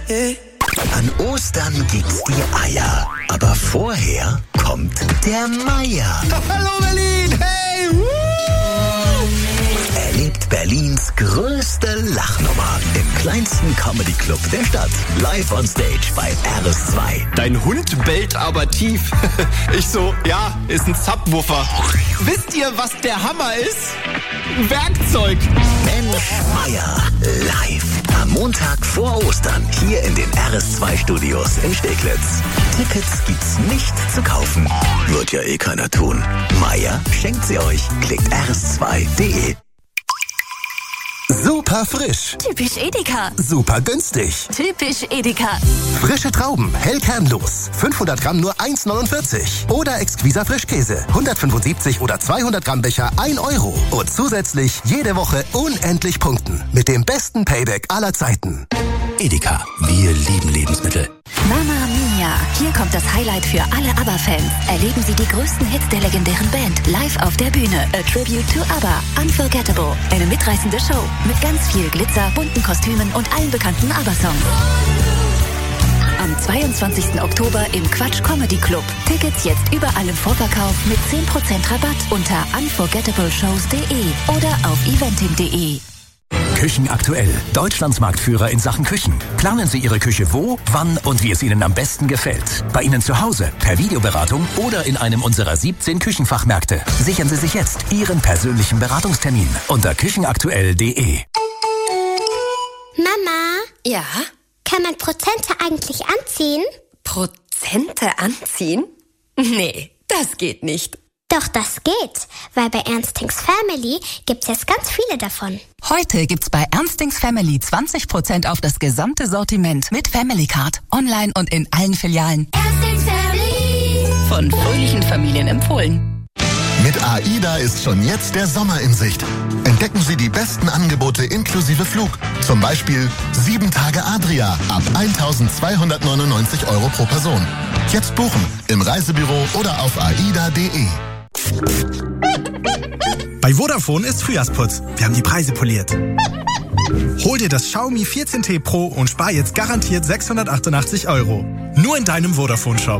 S5: An Ostern gibt's die Eier. Aber vorher kommt der Meier.
S21: Hallo Berlin, hey! Woo!
S5: Erlebt Berlins größte Lachnummer im kleinsten Comedy-Club der Stadt. Live on Stage bei R S zwei.
S4: Dein Hund bellt aber tief. Ich so, ja, ist ein Subwoofer. Wisst ihr, was der Hammer ist? Ein Werkzeug.
S5: Mensch Meier live. Am Montag vor Ostern hier in den R S zwei Studios in Steglitz. Tickets gibt's nicht zu kaufen. Wird ja eh keiner tun. Meier schenkt sie euch. Klickt r s zwei punkt d e.
S18: Super frisch.
S23: Typisch Edeka.
S18: Super günstig.
S23: Typisch Edeka.
S18: Frische Trauben, hellkernlos. fünfhundert Gramm nur eins neunundvierzig. Oder exquiser Frischkäse. hundertfünfundsiebzig oder zweihundert Gramm Becher ein Euro. Und zusätzlich jede Woche unendlich punkten. Mit dem besten Payback aller Zeiten.
S5: Edeka, wir lieben Lebensmittel.
S16: Mamma Mia! Hier kommt das Highlight für alle ABBA-Fans. Erleben Sie die größten Hits der legendären Band live auf der Bühne. A Tribute to ABBA. Unforgettable. Eine mitreißende Show mit ganz viel Glitzer, bunten Kostümen und allen bekannten ABBA-Songs. Am zweiundzwanzigsten Oktober im Quatsch Comedy Club. Tickets jetzt überall im Vorverkauf mit zehn Prozent Rabatt unter unforgettable shows punkt d e oder auf eventim punkt d e.
S6: Küchen aktuell. Deutschlands Marktführer in Sachen Küchen. Planen Sie Ihre Küche wo, wann und wie es Ihnen am besten gefällt. Bei Ihnen zu Hause, per Videoberatung oder in einem unserer siebzehn Küchenfachmärkte. Sichern Sie sich jetzt Ihren persönlichen Beratungstermin unter küchenaktuell punkt d e.
S7: Mama?
S16: Ja?
S7: Kann man Prozente eigentlich anziehen?
S16: Prozente anziehen? Nee, das geht nicht.
S7: Doch, das geht, weil bei Ernstings Family gibt's jetzt ganz viele davon.
S9: Heute gibt's bei Ernstings Family zwanzig Prozent auf das gesamte Sortiment mit Family Card. Online und in allen Filialen.
S7: Ernstings Family.
S9: Von fröhlichen Familien empfohlen.
S12: Mit AIDA ist schon jetzt der Sommer in Sicht. Entdecken Sie die besten Angebote inklusive Flug. Zum Beispiel sieben Tage Adria ab eintausendzweihundertneunundneunzig Euro pro Person. Jetzt buchen im Reisebüro oder auf aida punkt d e.
S26: Bei Vodafone ist Frühjahrsputz. Wir haben die Preise poliert. Hol dir das Xiaomi vierzehn T Pro und spar jetzt garantiert sechshundertachtundachtzig Euro. Nur in deinem Vodafone-Shop.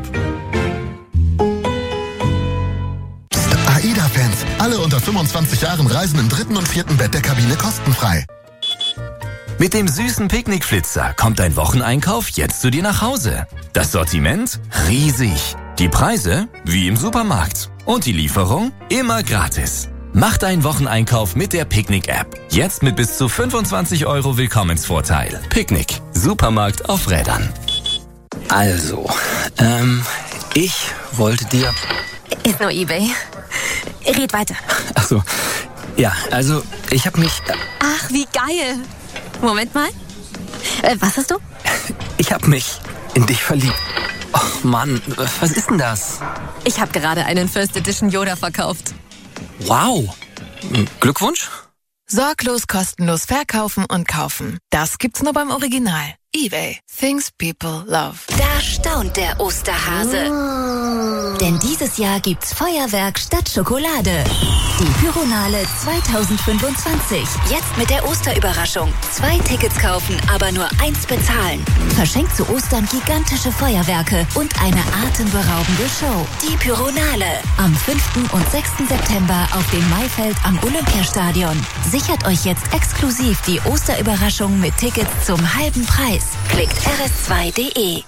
S12: AIDA-Fans, alle unter fünfundzwanzig Jahren reisen im dritten und vierten Bett der Kabine kostenfrei.
S6: Mit dem süßen Picknickflitzer kommt dein Wocheneinkauf jetzt zu dir nach Hause. Das Sortiment riesig. Die Preise wie im Supermarkt. Und die Lieferung immer gratis. Mach deinen Wocheneinkauf mit der Picknick-App. Jetzt mit bis zu fünfundzwanzig Euro Willkommensvorteil. Picknick. Supermarkt auf Rädern.
S27: Also, ähm, ich wollte dir...
S23: Ist nur eBay. Red weiter.
S27: Ach so, ja, also ich habe mich...
S23: Ach, wie geil. Moment mal. Äh, was hast du?
S27: Ich habe mich in dich verliebt. Oh Mann, was ist denn das?
S23: Ich habe gerade einen First Edition Yoda verkauft.
S27: Wow. Glückwunsch.
S23: Sorglos, kostenlos verkaufen und kaufen. Das gibt's nur beim Original. eBay. Things people love.
S16: Da staunt der Osterhase. Oh. Denn dieses Jahr gibt's Feuerwerk statt Schokolade. Die Pyronale zweitausendfünfundzwanzig. Jetzt mit der Osterüberraschung. Zwei Tickets kaufen, aber nur eins bezahlen. Verschenkt zu Ostern gigantische Feuerwerke und eine atemberaubende Show. Die Pyronale. Am fünften und sechsten September auf dem Maifeld am Olympiastadion. Sichert euch jetzt exklusiv die Osterüberraschung mit Tickets zum halben Preis. Klickt r s zwei punkt d e.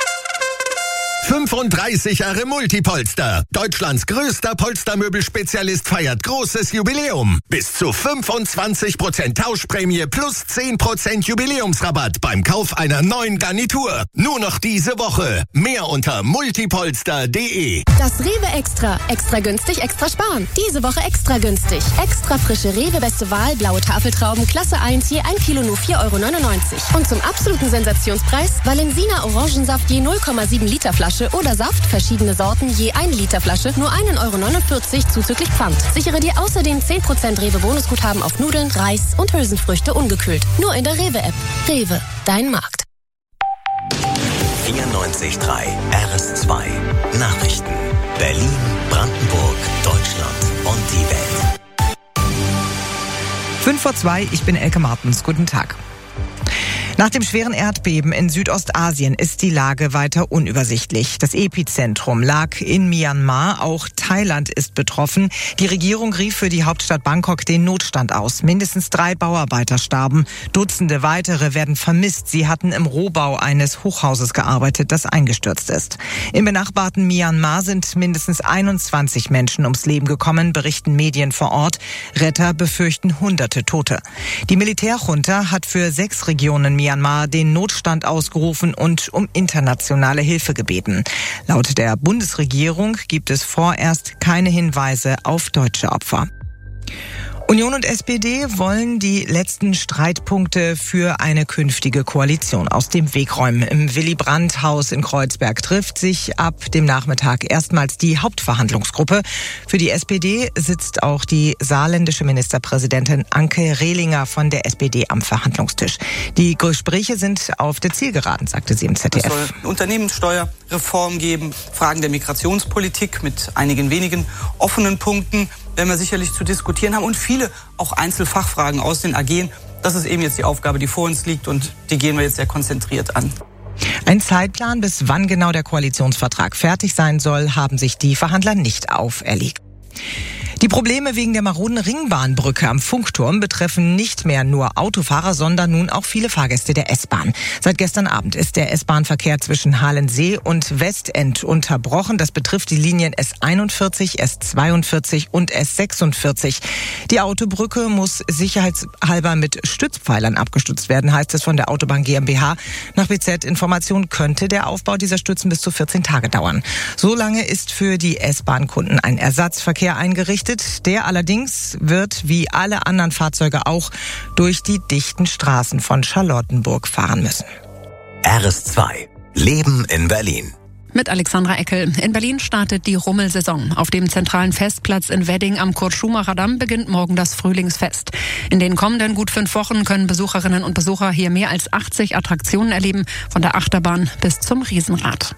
S18: fünfunddreißig Jahre Multipolster. Deutschlands größter Polstermöbelspezialist feiert großes Jubiläum. Bis zu fünfundzwanzig Prozent Tauschprämie plus zehn Prozent Jubiläumsrabatt beim Kauf einer neuen Garnitur. Nur noch diese Woche. Mehr unter multipolster punkt d e.
S24: Das Rewe Extra. Extra günstig, extra sparen. Diese Woche extra günstig. Extra frische Rewe Beste Wahl, blaue Tafeltrauben, Klasse eins, je ein Kilo nur vier Euro neunundneunzig. Und zum absoluten Sensationspreis Valensina Orangensaft je null Komma sieben Liter Flasche oder Saft, verschiedene Sorten, je eine Liter Flasche, nur ein Euro neunundvierzig zuzüglich Pfand. Sichere dir außerdem zehn Prozent Rewe-Bonusguthaben auf Nudeln, Reis und Hülsenfrüchte ungekühlt. Nur in der Rewe-App. Rewe, dein Markt.
S5: vierundneunzig Komma drei R S zwei. Nachrichten. Berlin, Brandenburg, Deutschland und die Welt.
S28: fünf vor zwei, ich bin Elke Martens. Guten Tag.
S10: Nach dem schweren Erdbeben in Südostasien ist die Lage weiter unübersichtlich. Das Epizentrum lag in Myanmar, auch Thailand ist betroffen. Die Regierung rief für die Hauptstadt Bangkok den Notstand aus. Mindestens drei Bauarbeiter starben. Dutzende weitere werden vermisst. Sie hatten im Rohbau eines Hochhauses gearbeitet, das eingestürzt ist. Im benachbarten Myanmar sind mindestens einundzwanzig Menschen ums Leben gekommen, berichten Medien vor Ort. Retter befürchten hunderte Tote. Die Militärjunta hat für sechs Regionen Myanmar den Notstand ausgerufen und um internationale Hilfe gebeten. Laut der Bundesregierung gibt es vorerst keine Hinweise auf deutsche Opfer. Union und S P D wollen die letzten Streitpunkte für eine künftige Koalition aus dem Weg räumen. Im Willy-Brandt-Haus in Kreuzberg trifft sich ab dem Nachmittag erstmals die Hauptverhandlungsgruppe. Für die S P D sitzt auch die saarländische Ministerpräsidentin Anke Rehlinger von der S P D am Verhandlungstisch. Die Gespräche sind auf der Zielgeraden, sagte sie im Z D F.
S11: Es soll eine Unternehmenssteuerreform geben, Fragen der Migrationspolitik mit einigen wenigen offenen Punkten werden wir sicherlich zu diskutieren haben und viele auch Einzelfachfragen aus den A G. Das ist eben jetzt die Aufgabe, die vor uns liegt und die gehen wir jetzt sehr konzentriert an.
S10: Ein Zeitplan, bis wann genau der Koalitionsvertrag fertig sein soll, haben sich die Verhandler nicht auferlegt. Die Probleme wegen der maroden Ringbahnbrücke am Funkturm betreffen nicht mehr nur Autofahrer, sondern nun auch viele Fahrgäste der S-Bahn. Seit gestern Abend ist der S-Bahn-Verkehr zwischen Halensee und Westend unterbrochen. Das betrifft die Linien S einundvierzig, S zweiundvierzig und S sechsundvierzig. Die Autobrücke muss sicherheitshalber mit Stützpfeilern abgestützt werden, heißt es von der Autobahn GmbH. Nach B Z-Information könnte der Aufbau dieser Stützen bis zu vierzehn Tage dauern. So lange ist für die S-Bahn-Kunden ein Ersatzverkehr eingerichtet. Der allerdings wird wie alle anderen Fahrzeuge auch durch die dichten Straßen von Charlottenburg fahren müssen.
S5: R S zwei. Leben in Berlin.
S25: Mit Alexandra Eckel. In Berlin startet die Rummelsaison. Auf dem zentralen Festplatz in Wedding am Kurt-Schumacher-Damm beginnt morgen das Frühlingsfest. In den kommenden gut fünf Wochen können Besucherinnen und Besucher hier mehr als achtzig Attraktionen erleben, von der Achterbahn bis zum Riesenrad.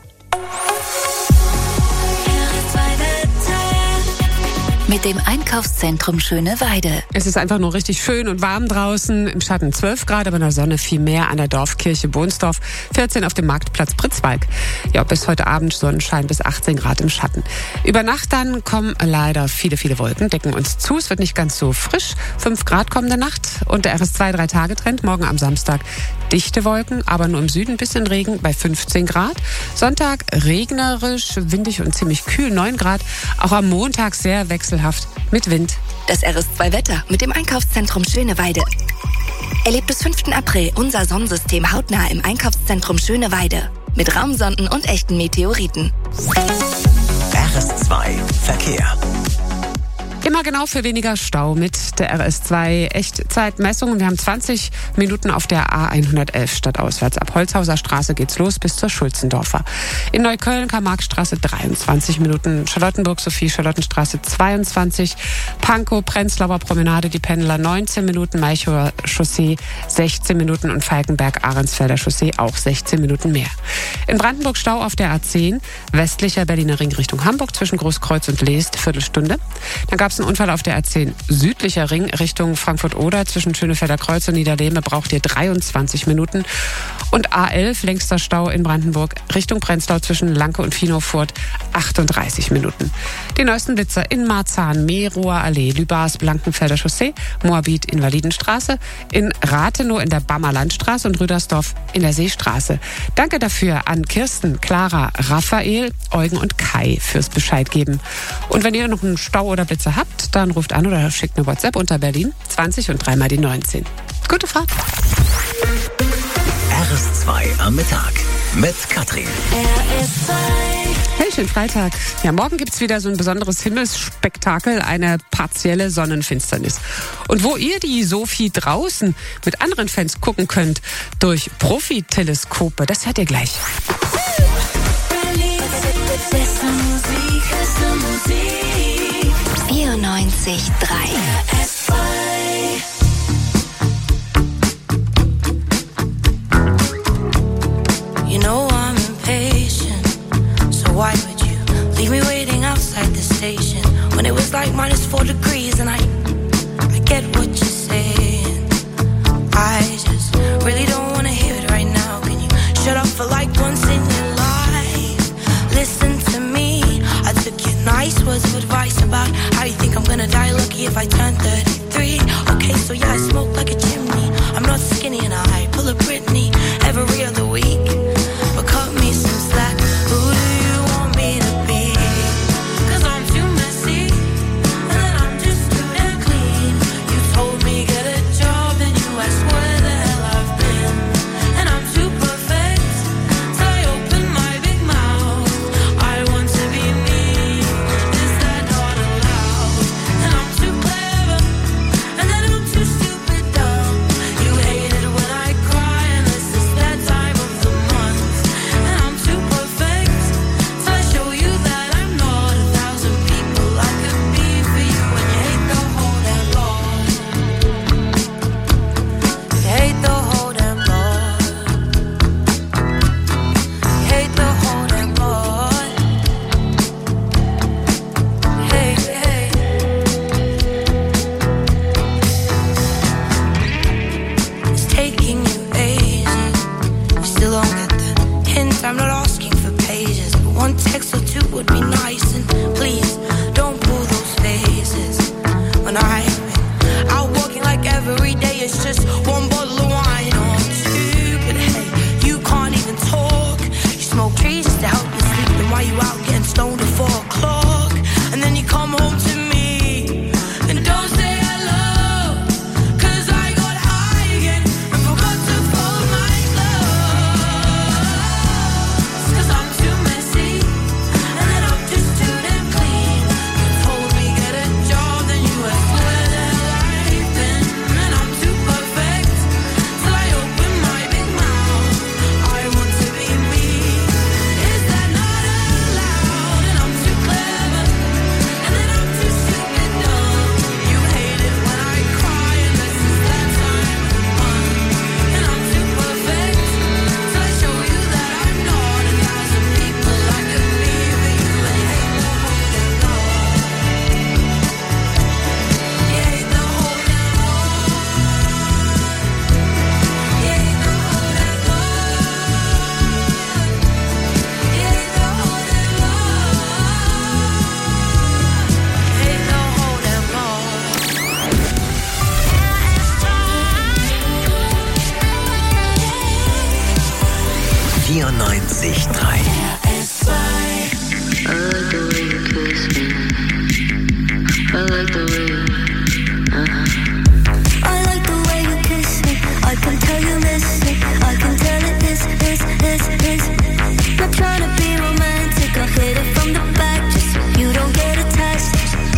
S16: Mit dem Einkaufszentrum Schöneweide.
S1: Es ist einfach nur richtig schön und warm draußen. Im Schatten zwölf Grad, aber in der Sonne viel mehr an der Dorfkirche Bohnsdorf. vierzehn auf dem Marktplatz Pritzwalk. Ja, bis heute Abend Sonnenschein bis achtzehn Grad im Schatten. Über Nacht dann kommen leider viele, viele Wolken, decken uns zu. Es wird nicht ganz so frisch. fünf Grad kommende Nacht und der R S zwei drei Tage Trend. Morgen am Samstag dichte Wolken, aber nur im Süden ein bisschen Regen bei fünfzehn Grad. Sonntag regnerisch, windig und ziemlich kühl, neun Grad. Auch am Montag sehr wechselhaft mit Wind.
S16: Das R S zwei Wetter mit dem Einkaufszentrum Schöneweide. Erlebt bis fünften April unser Sonnensystem hautnah im Einkaufszentrum Schöneweide. Mit Raumsonden und echten Meteoriten.
S5: R S zwei Verkehr.
S1: Immer genau für weniger Stau mit der R S zwei Echtzeitmessung. Wir haben zwanzig Minuten auf der A hundertelf stadtauswärts. Ab Holzhauser Straße geht's los bis zur Schulzendorfer. In Neukölln Karl-Marx-Straße dreiundzwanzig Minuten. Charlottenburg Sophie Charlottenstraße zweiundzwanzig. Pankow Prenzlauer Promenade die Pendler neunzehn Minuten. Malchower Chaussee sechzehn Minuten und Falkenberg Ahrensfelder Chaussee auch sechzehn Minuten mehr. In Brandenburg Stau auf der A zehn. Westlicher Berliner Ring Richtung Hamburg zwischen Großkreuz und Leest Viertelstunde. Dann gab es einen Unfall auf der A zehn südlicher Ring Richtung Frankfurt-Oder zwischen Schönefelder Kreuz und Niederlehme braucht ihr dreiundzwanzig Minuten. Und A elf längster Stau in Brandenburg Richtung Prenzlau zwischen Lanke und Finofurt achtunddreißig Minuten. Die neuesten Blitzer in Marzahn, Merower Allee, Lübars, Blankenfelder Chaussee, Moabit Invalidenstraße, in Rathenow in der Bammer Landstraße und Rüdersdorf in der Seestraße. Danke dafür an Kirsten, Clara, Raphael, Eugen und Kai fürs Bescheid geben. Und wenn ihr noch einen Stau oder Blitzer habt, dann ruft an oder schickt eine WhatsApp unter Berlin zwanzig und dreimal die neunzehn. Gute Fahrt.
S5: R S zwei am Mittag mit Katrin.
S1: Hey, schönen Freitag. Ja, morgen gibt's wieder so ein besonderes Himmelsspektakel, eine partielle Sonnenfinsternis. Und wo ihr die Sophie draußen mit anderen Fans gucken könnt, durch Profiteleskope, das hört ihr gleich.
S16: vierundneunzig Komma drei
S8: You know I'm impatient, so why would you leave me waiting outside the station when it was like minus four degrees and I, I get what you're saying. I just really don't wanna hear it
S13: Shut up for like once in your life. Listen to me. I took your nice words of advice about how you think I'm gonna die lucky if I turn thirty-three. Okay, so yeah, I smoke like a chimney. I'm not skinny and I pull a Britney every other week. But cut me some slack. Who do you want me to be? 'Cause I'm too messy and then I'm just too damn clean. You told me get a job and you asked where the hell I've been. And I'm too perfect till I open my big mouth. I want to be me. Is that not allowed? And I'm too clever and then I'm too stupid dumb. You hate it when I cry unless it's that time of the month. And I'm too perfect till I show you that I'm not a thousand people I could be for you. And you hate the whole damn lot. You hate the whole damn lot. You hate the whole damn lot. Hey, hey. It's taking you ages. You still don't get the hint. I'm not asking for pages, but one text or two would be nice. And please don't pull those faces when I've been out walking like every day. It's just one bottle of wine or two. But hey, you can't even talk. You smoke trees just to help you sleep. Then why you out getting stoned at four o'clock? And then you come home to me and don't say hello. 'Cause I got high again and forgot to fold my clothes. 'Cause I'm too messy and then I'm just too damn clean. You told me get a job, then you asked where the hell I've been. And I'm too perfect till I open my big mouth. I want to be me. Is that not allowed? And I'm too clever and then I'm too stupid dumb. You hate it when I cry unless it's that time of the month. And I'm too perfect till I show you that I'm not a thousand people I could be for you. And you hate the whole damn lot. You hate the whole damn lot. You hate the whole damn lot. You hate the whole damn lot.
S5: vierundneunzig Komma drei.
S2: I like the way you kiss me. I like the way you, uh-huh. I like the way you kiss me. I can tell you miss me. I can tell it is, is, is, is. Not trying to be romantic. I'll hit it from the back just so you don't get attached.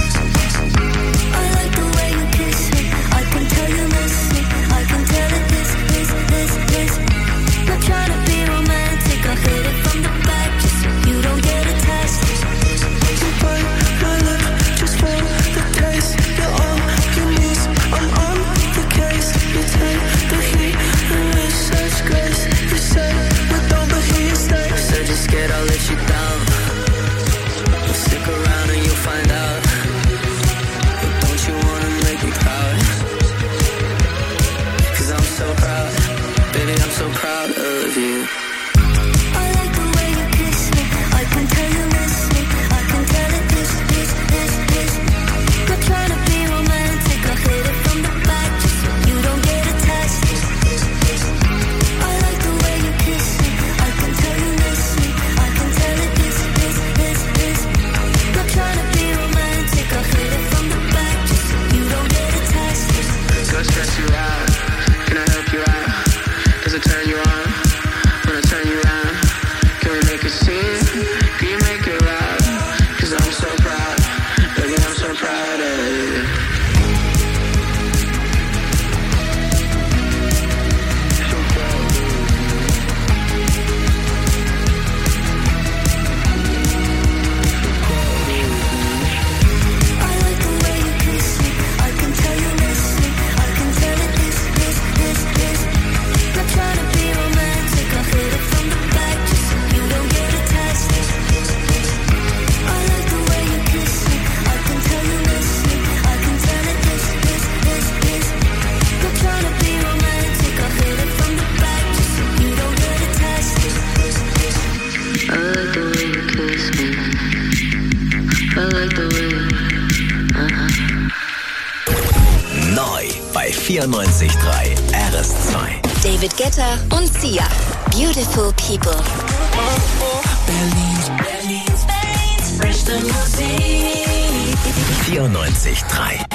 S2: I like the way you kiss me. I can tell you miss me. I can tell it is, is, is, is. Not trying to be romantic. I'll hit it from the back just so you don't get attached.
S8: You bite my lip just for the taste. You're on your knees, I'm on the case. You take the heat and we such grace. You say we're done, but here you stay.
S5: vierundneunzig Komma drei R S zwei.
S16: David Guetta und Sia. Beautiful People.
S5: vierundneunzig Komma drei